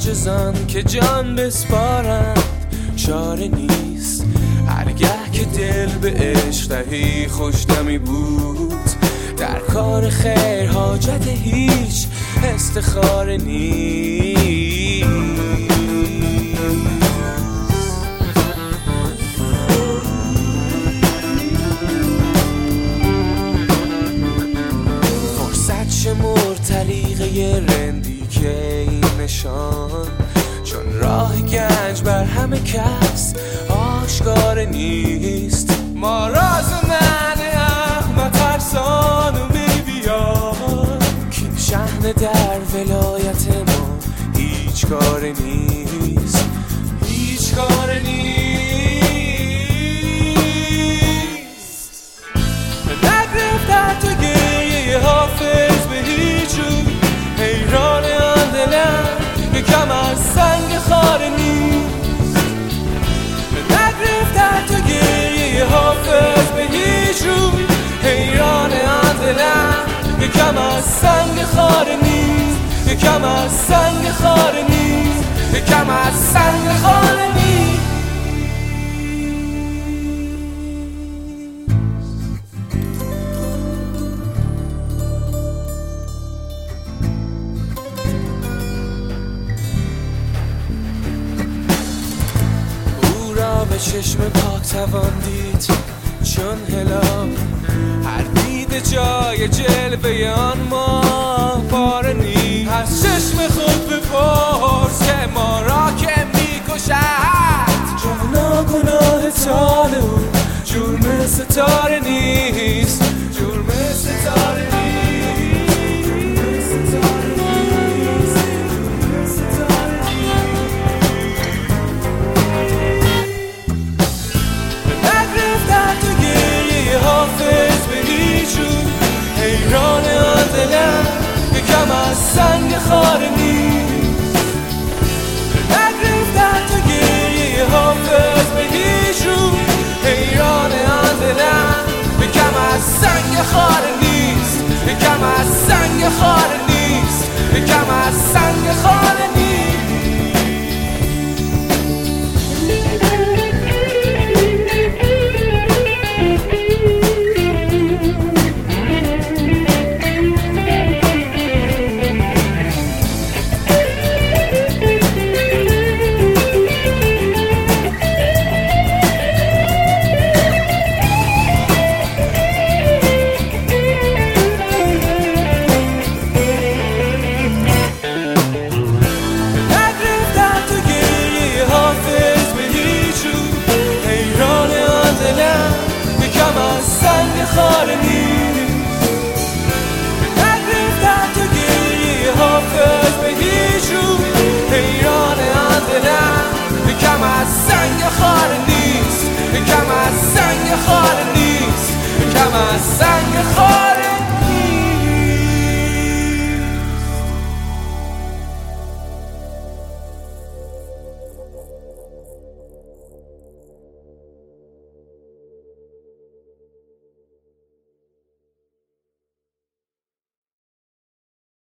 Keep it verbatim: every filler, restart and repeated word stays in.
عاجزان که جان بسپارند چاره نیست. هرگه که دل به عشق دهی خوشدمی بود، در کار خیر حاجت هیچ استخاره نیست. فرصت شمر طریقه رندی که این نشان، چون راه گنج بر همه کس آشکار نیست. ما راز من احمد ترسان و بیبیان، کین شهن در ولایت ما هیچ کار نیست، هیچ کار نیست. نگرفت در تو گریه حافظ به هیچ رو، حیران آن دلم یکم از سنگ خاره نیست. نگرفت در تو گریه حافظ به هیچ رو، حیران آن دلم یکم از سنگ خاره نیست، یکم از سنگ خاره نیست، یکم از سنگ خاره نیست. به چشم پاک توان دید چون هلال، هر دیده جای جلوه آن ما پاره نیست. از چشم خود بپرس که ما را که میکشد، جانا گناه تانه و جرم ستاره نیست، جرم ستاره نیست. حافظ به هیچ رو، حیران آن دلم یکم از سنگ خاره نیست. نگرفت در تو گریه حافظ به هیچ رو، حیران آن دلم یکم از سنگ خاره نیست.